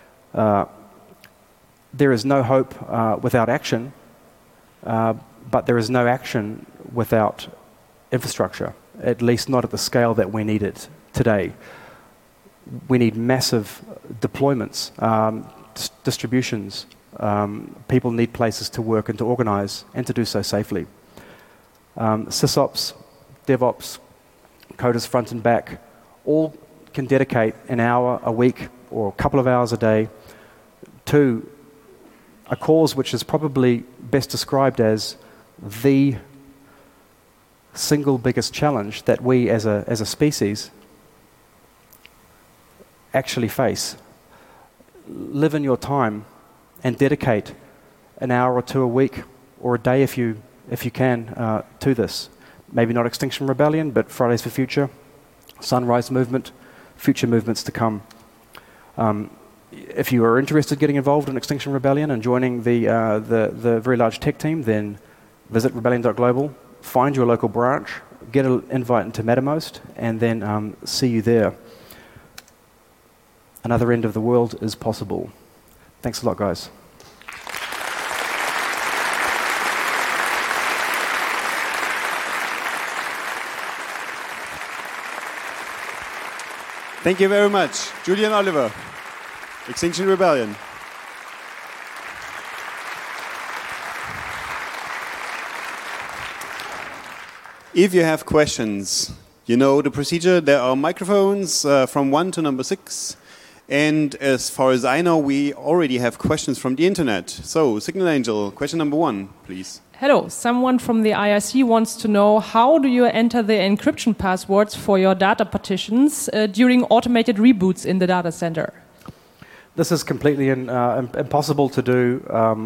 There is no hope without action, but there is no action without infrastructure, at least not at the scale that we need it today. We need massive deployments, distributions. People need places to work and to organize and to do so safely. SysOps, DevOps, coders front and back, all can dedicate an hour a week or a couple of hours a day to a cause which is probably best described as the single biggest challenge that we as a species actually face. Live in your time and dedicate an hour or two a week or a day if you can to this. Maybe not Extinction Rebellion, but Fridays for Future, Sunrise Movement, future movements to come. If you are interested in getting involved in Extinction Rebellion and joining the very large tech team, then visit rebellion.global, find your local branch, get an invite into Mattermost, and then see you there. Another end of the world is possible. Thanks a lot, guys. Thank you very much, Julian Oliver, Extinction Rebellion. If you have questions, you know the procedure. There are microphones from 1 to number 6. And as far as I know, we already have questions from the internet. So, Signal Angel, question number 1, please. Hello, someone from the IRC wants to know how do you enter the encryption passwords for your data partitions during automated reboots in the data center? This is completely impossible to do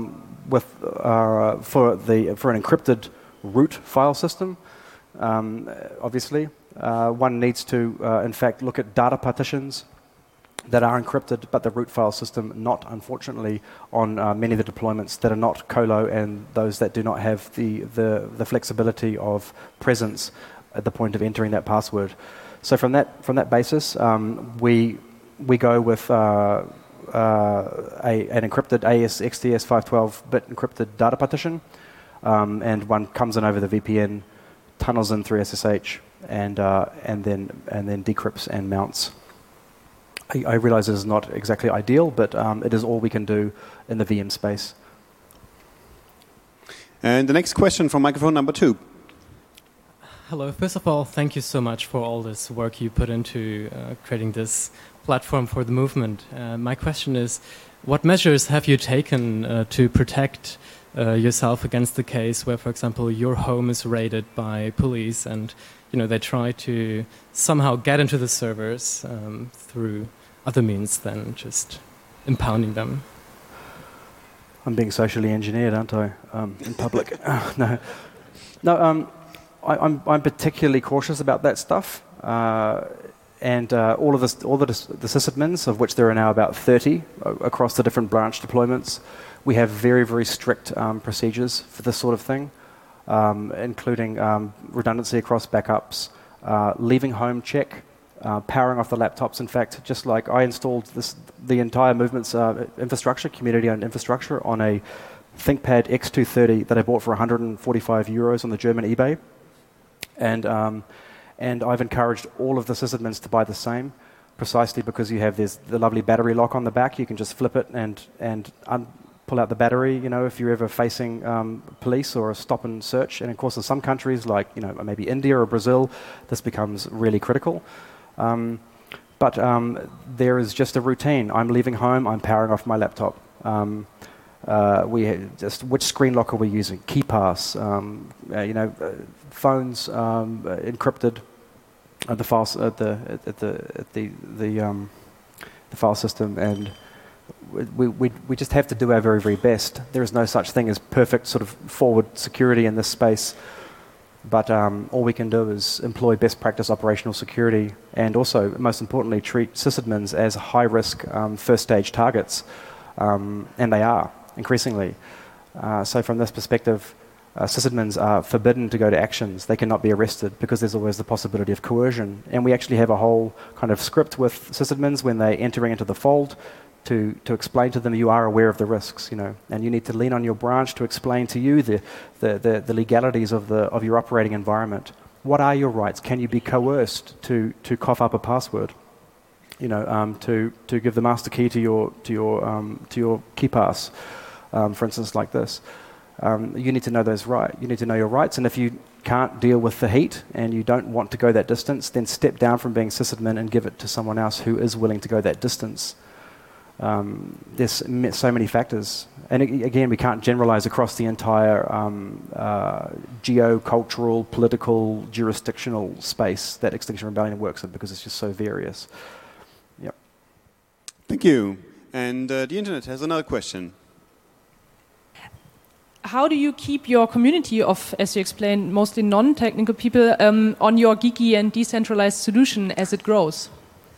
for an encrypted root file system. Obviously, one needs to, in fact, look at data partitions that are encrypted, but the root file system not, unfortunately, on many of the deployments that are not colo and those that do not have the flexibility of presence at the point of entering that password. So from that basis, we go with an encrypted AES-XTS 512-bit encrypted data partition, and one comes in over the VPN, tunnels in through SSH, and then decrypts and mounts. I realize it is not exactly ideal, but it is all we can do in the VM space. And the next question from microphone number 2. Hello. First of all, thank you so much for all this work you put into creating this platform for the movement. My question is, what measures have you taken to protect yourself against the case where, for example, your home is raided by police and they try to somehow get into the servers through other means than just impounding them? I'm being socially engineered, aren't I, in public? No. I'm particularly cautious about that stuff, and all the sysadmins, of which there are now about 30 across the different branch deployments, we have very, very strict procedures for this sort of thing, including redundancy across backups, leaving home check, powering off the laptops. In fact, just like I installed the entire movement's infrastructure, community-owned infrastructure, on a ThinkPad X230 that I bought for €145 on the German eBay. And I've encouraged all of the sysadmins to buy the same, precisely because you have the lovely battery lock on the back. You can just flip it and pull out the battery, if you're ever facing police or a stop and search. And of course, in some countries like maybe India or Brazil, this becomes really critical. But there is just a routine. I'm leaving home. I'm powering off my laptop. Which screen lock are we using? KeyPass. Phones encrypted. The files at the file system, and we just have to do our very, very best. There is no such thing as perfect sort of forward security in this space, but all we can do is employ best practice operational security, and also, most importantly, treat sysadmins as high-risk first-stage targets, and they are increasingly. So from this perspective, sysadmins are forbidden to go to actions. They cannot be arrested because there's always the possibility of coercion. And we actually have a whole kind of script with sysadmins when they're entering into the fold to explain to them you are aware of the risks, and you need to lean on your branch to explain to you the legalities of your operating environment. What are your rights? Can you be coerced to cough up a password? To give the master key to your KeyPass, for instance, like this. You need to know those rights. You need to know your rights, and if you can't deal with the heat and you don't want to go that distance, then step down from being sysadmin and give it to someone else who is willing to go that distance. There's so many factors, and again, we can't generalize across the entire geo-cultural, political, jurisdictional space that Extinction Rebellion works in, because it's just so various. Yep. Thank you. And the internet has another question. How do you keep your community of, as you explained, mostly non-technical people on your geeky and decentralized solution as it grows?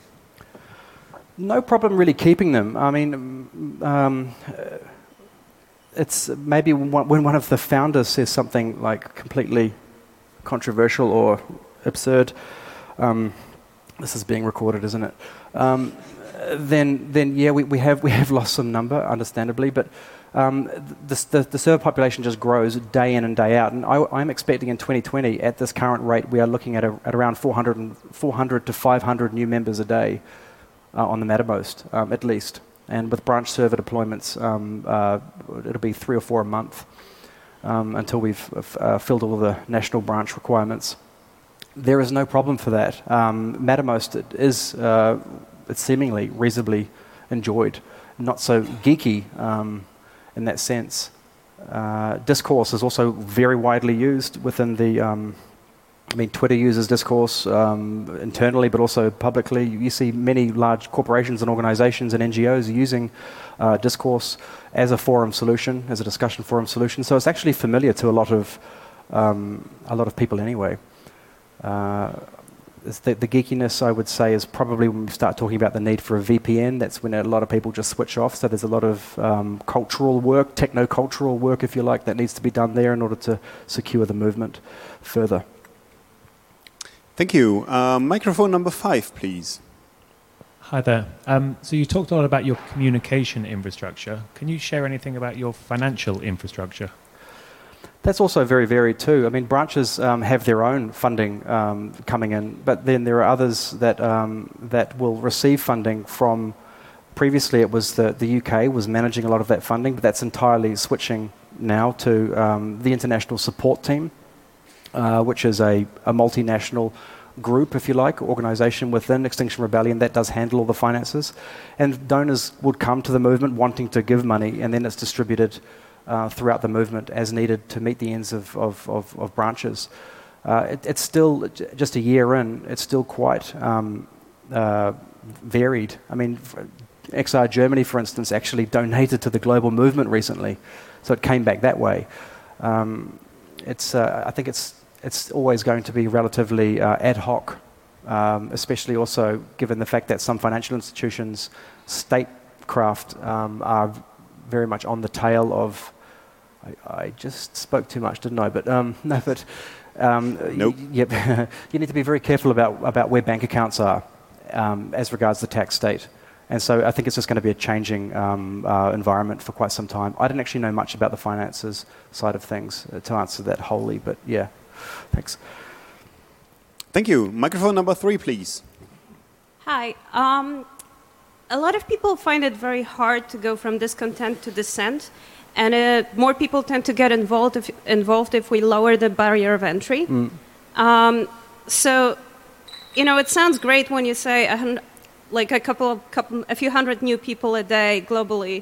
No problem really keeping them. I mean, it's maybe when one of the founders says something like completely controversial or absurd. This is being recorded, isn't it? Then yeah, we have lost some number, understandably, but the server population just grows day in and day out, and I'm expecting in 2020, at this current rate, we are looking at around 400 to 500 new members a day on the Mattermost, at least. And with branch server deployments, it'll be 3 or 4 a month until we've filled all the national branch requirements. There is no problem for that. Mattermost is it's seemingly reasonably enjoyed, not so geeky in that sense. Discourse is also very widely used within the. Twitter uses Discourse internally, but also publicly. You see many large corporations and organizations and NGOs using Discourse as a forum solution, as a discussion forum solution. So it's actually familiar to a lot of people anyway. The geekiness, I would say, is probably when we start talking about the need for a VPN. That's when a lot of people just switch off. So there's a lot of cultural work, techno-cultural work, if you like, that needs to be done there in order to secure the movement further. Thank you. Microphone number 5, please. Hi there. So you talked a lot about your communication infrastructure. Can you share anything about your financial infrastructure? That's also very varied too. I mean, branches have their own funding coming in, but then there are others that will receive funding from. Previously, it was the UK was managing a lot of that funding, but that's entirely switching now to the International Support Team, which is a multinational group, if you like, organisation within Extinction Rebellion that does handle all the finances. And donors would come to the movement wanting to give money, and then it's distributed throughout the movement as needed to meet the ends of branches. It's still, just a year in, it's still quite varied. I mean, XR Germany, for instance, actually donated to the global movement recently, so it came back that way. I think it's always going to be relatively ad hoc, especially also given the fact that some financial institutions, statecraft, are very much on the tail of. I just spoke too much, didn't I? But no, but nope. Yep. You need to be very careful about where bank accounts are as regards the tax state. And so I think it's just going to be a changing environment for quite some time. I didn't actually know much about the finances side of things to answer that wholly, but yeah, thanks. Thank you. Microphone number 3, please. Hi. A lot of people find it very hard to go from discontent to dissent, and more people tend to get involved if we lower the barrier of entry. So, it sounds great when you say a few hundred new people a day globally.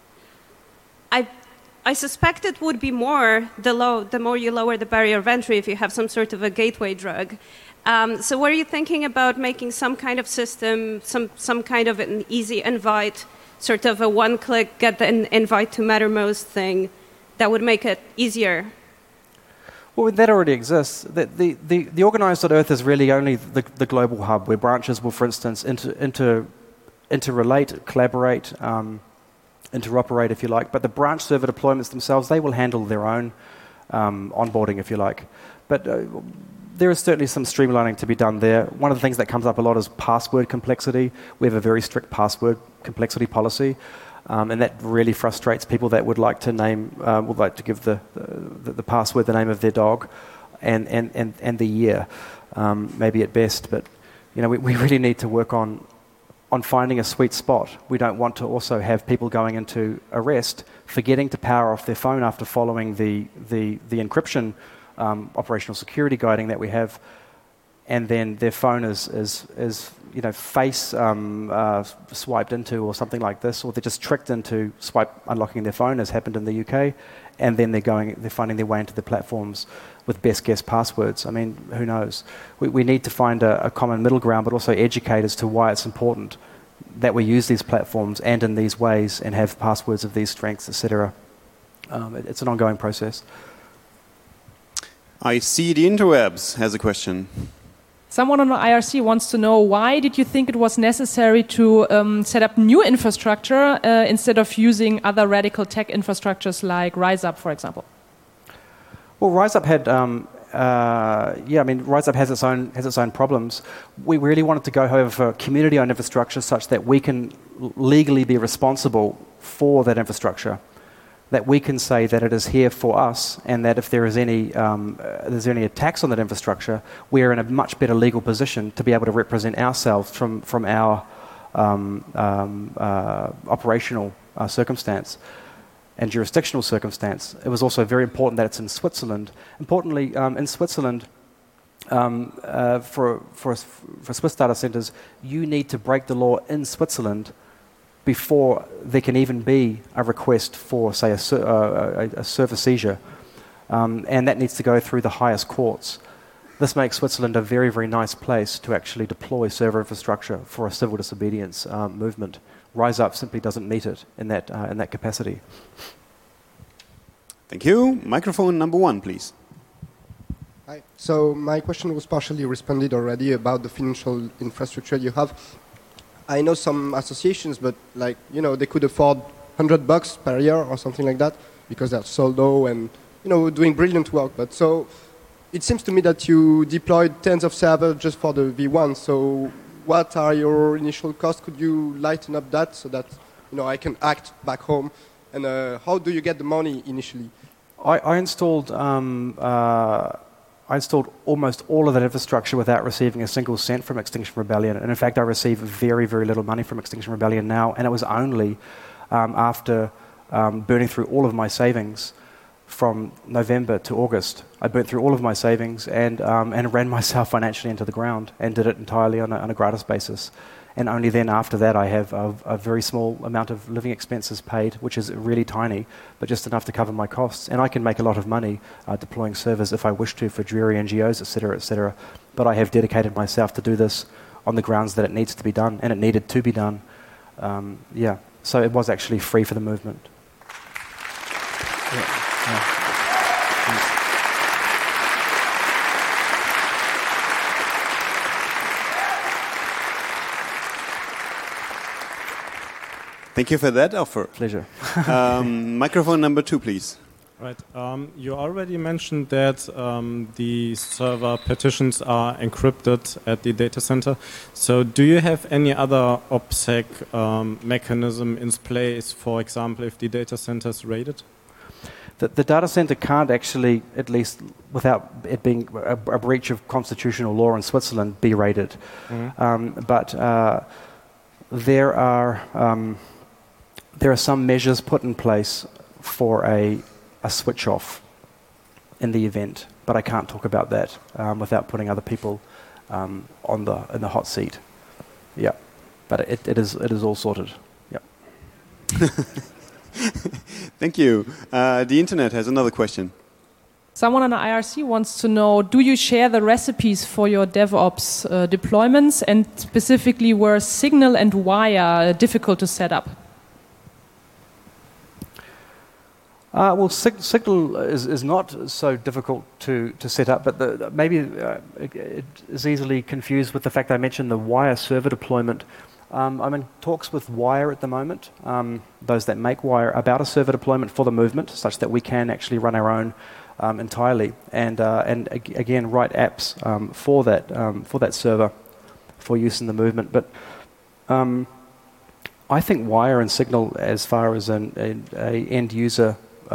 I suspect it would be more the more you lower the barrier of entry if you have some sort of a gateway drug. So what are you thinking about making some kind of system, some kind of an easy invite, sort of a one-click get the invite to Mattermost thing that would make it easier? Well, that already exists. The Organized.Earth is really only the global hub where branches will, for instance, interrelate, collaborate, interoperate, if you like. But the branch server deployments themselves, they will handle their own onboarding, if you like. But there is certainly some streamlining to be done there. One of the things that comes up a lot is password complexity. We have a very strict password complexity policy. And that really frustrates people that would like to give the password the name of their dog and the year, maybe at best. But we really need to work on finding a sweet spot. We don't want to also have people going into arrest, forgetting to power off their phone after following the encryption operational security guiding that we have, and then their phone is face swiped into or something like this, or they're just tricked into unlocking their phone, as happened in the UK, and then they're finding their way into the platforms with best guess passwords. I mean, who knows? We need to find a common middle ground, but also educate as to why it's important that we use these platforms and in these ways and have passwords of these strengths, etc. It's an ongoing process. I see the interwebs has a question. Someone on the IRC wants to know, why did you think it was necessary to set up new infrastructure instead of using other radical tech infrastructures like RiseUp, for example? Well, RiseUp had, RiseUp has its own problems. We really wanted to go, however, for community-owned infrastructure such that we can legally be responsible for that infrastructure, that we can say that it is here for us, and that if there is any attacks on that infrastructure, we are in a much better legal position to be able to represent ourselves from our operational circumstance and jurisdictional circumstance. It was also very important that it's in Switzerland. Importantly, in Switzerland, for Swiss data centers, you need to break the law in Switzerland before there can even be a request for, say, a server seizure. And that needs to go through the highest courts. This makes Switzerland a very, very nice place to actually deploy server infrastructure for a civil disobedience movement. RiseUp simply doesn't meet it in that capacity. Thank you. Microphone number 1, please. Hi. So my question was partially responded already about the financial infrastructure you have. I know some associations, but they could afford $100 per year or something like that because they're so low and doing brilliant work. But so it seems to me that you deployed tens of servers just for the V1. So what are your initial costs? Could you lighten up that so that I can act back home? And how do you get the money initially? I installed almost all of that infrastructure without receiving a single cent from Extinction Rebellion. And in fact, I receive very, very little money from Extinction Rebellion now. And it was only after burning through all of my savings from November to August. I burnt through all of my savings and ran myself financially into the ground and did it entirely on a gratis basis. And only then after that I have a very small amount of living expenses paid, which is really tiny, but just enough to cover my costs. And I can make a lot of money deploying servers if I wish to for dreary NGOs, etc., etc. But I have dedicated myself to do this on the grounds that it needs to be done, and it needed to be done. So it was actually free for the movement. Thank you for that offer. Pleasure. Microphone number 2, please. Right. You already mentioned that the server partitions are encrypted at the data center. So do you have any other OPSEC mechanism in place, for example, if the data center is raided? The data center can't actually, at least without it being a breach of constitutional law in Switzerland, be raided. Mm-hmm. But there are some measures put in place for a switch off in the event, but I can't talk about that without putting other people in the hot seat. Yeah, but it is all sorted. Yeah. Thank you. The internet has another question. Someone on the IRC wants to know, do you share the recipes for your DevOps deployments, and specifically were Signal and Wire difficult to set up? Well, Signal is not so difficult to set up, but maybe it is easily confused with the fact I mentioned the Wire server deployment. I'm in talks with Wire at the moment, those that make Wire, about a server deployment for the movement, such that we can actually run our own entirely, and again write apps for that server for use in the movement. But I think Wire and Signal, as far as an end user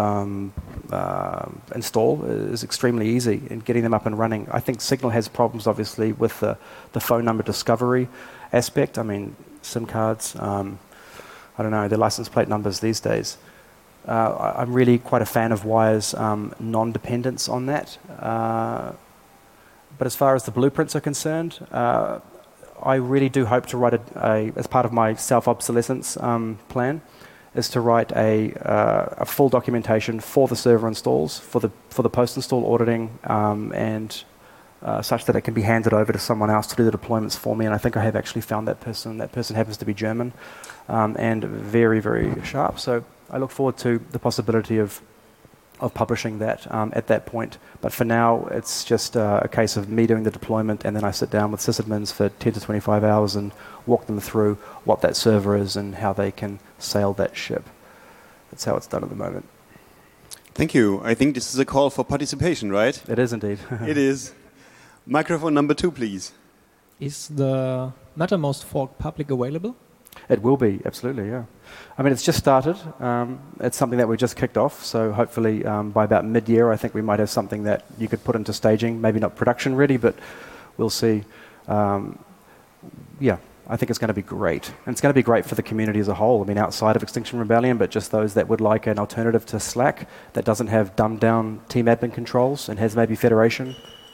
install, is extremely easy in getting them up and running. I think Signal has problems, obviously, with the phone number discovery aspect. I mean, SIM cards, I don't know, the license plate numbers these days. I'm really quite a fan of Wire's non-dependence on that. But as far as the blueprints are concerned, I really do hope to write as part of my self-obsolescence plan, is to write a full documentation for the server installs, for the post-install auditing, and such that it can be handed over to someone else to do the deployments for me. And I think I have actually found that person. That person happens to be German and very, very sharp. So I look forward to the possibility of publishing that at that point. But for now, it's just a case of me doing the deployment, and then I sit down with sysadmins for 10 to 25 hours and walk them through what that server is and how they can sail that ship. That's how it's done at the moment. Thank you. I think this is a call for participation, right? It is indeed. It is. Microphone number 2, please. Is the Mattermost fork public available? It will be, absolutely, yeah. I mean, it's just started. It's something that we just kicked off, so hopefully by about mid-year, I think we might have something that you could put into staging, maybe not production ready, but we'll see. Yeah, I think it's going to be great. And it's going to be great for the community as a whole. I mean, outside of Extinction Rebellion, but just those that would like an alternative to Slack that doesn't have dumbed-down team admin controls and has maybe federation.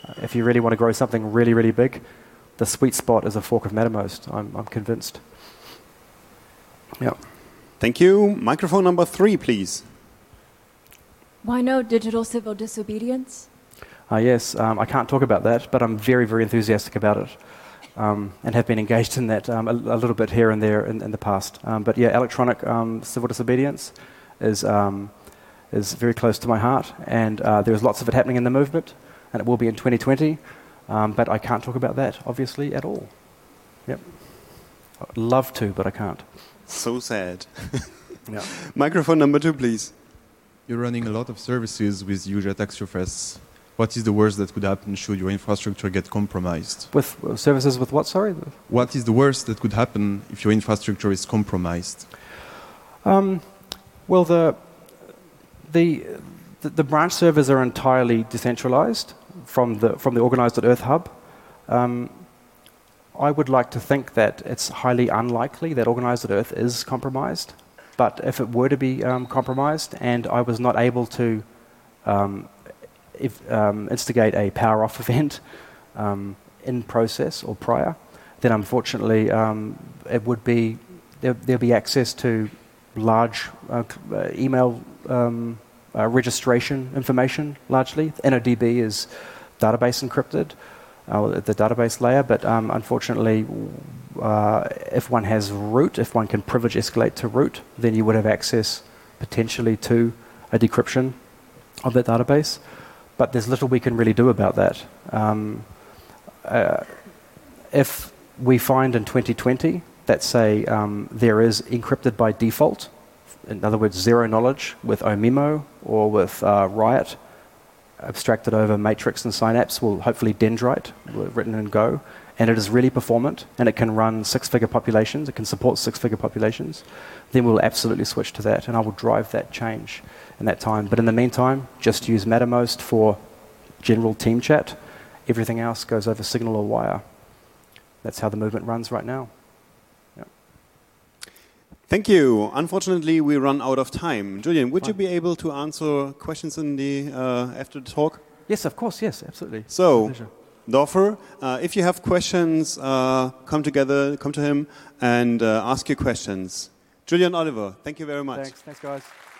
If you really want to grow something really, really big, the sweet spot is a fork of Mattermost. I'm convinced. Yeah. Thank you. Microphone number 3, please. Why no digital civil disobedience? Yes, I can't talk about that, but I'm very, very enthusiastic about it, and have been engaged in that a little bit here and there in the past. But yeah, electronic civil disobedience is very close to my heart, and there's lots of it happening in the movement, and it will be in 2020, but I can't talk about that, obviously, at all. Yep. I'd love to, but I can't. So sad. Yeah. Microphone number 2, please. You're running a lot of services with huge attack surface. What is the worst that could happen should your infrastructure get compromised? With services with what, sorry? What is the worst that could happen if your infrastructure is compromised? Well, the branch servers are entirely decentralized from the organized.earth hub. I would like to think that it's highly unlikely that organized.earth is compromised. But if it were to be compromised and I was not able to instigate a power off event in process or prior, then unfortunately it would be there'll be access to large email registration information largely. NODB is database encrypted at the database layer, but unfortunately if one has root, if one can privilege escalate to root, then you would have access potentially to a decryption of that database. But there's little we can really do about that. If we find in 2020 that, say, there is encrypted by default, in other words, zero knowledge with OMIMO or with Riot, abstracted over Matrix and Synapse, will hopefully Dendrite, written in Go, and it is really performant, and it can run 6-figure populations, it can support 6-figure populations, then we'll absolutely switch to that, and I will drive that change in that time. But in the meantime, just use Mattermost for general team chat. Everything else goes over Signal or Wire. That's how the movement runs right now. Yeah. Thank you. Unfortunately, we run out of time. Julian, would you be able to answer questions in the after the talk? Yes, of course. Yes, absolutely. So, Dorfer, if you have questions, come to him and ask your questions. Julian Oliver, thank you very much. Thanks guys.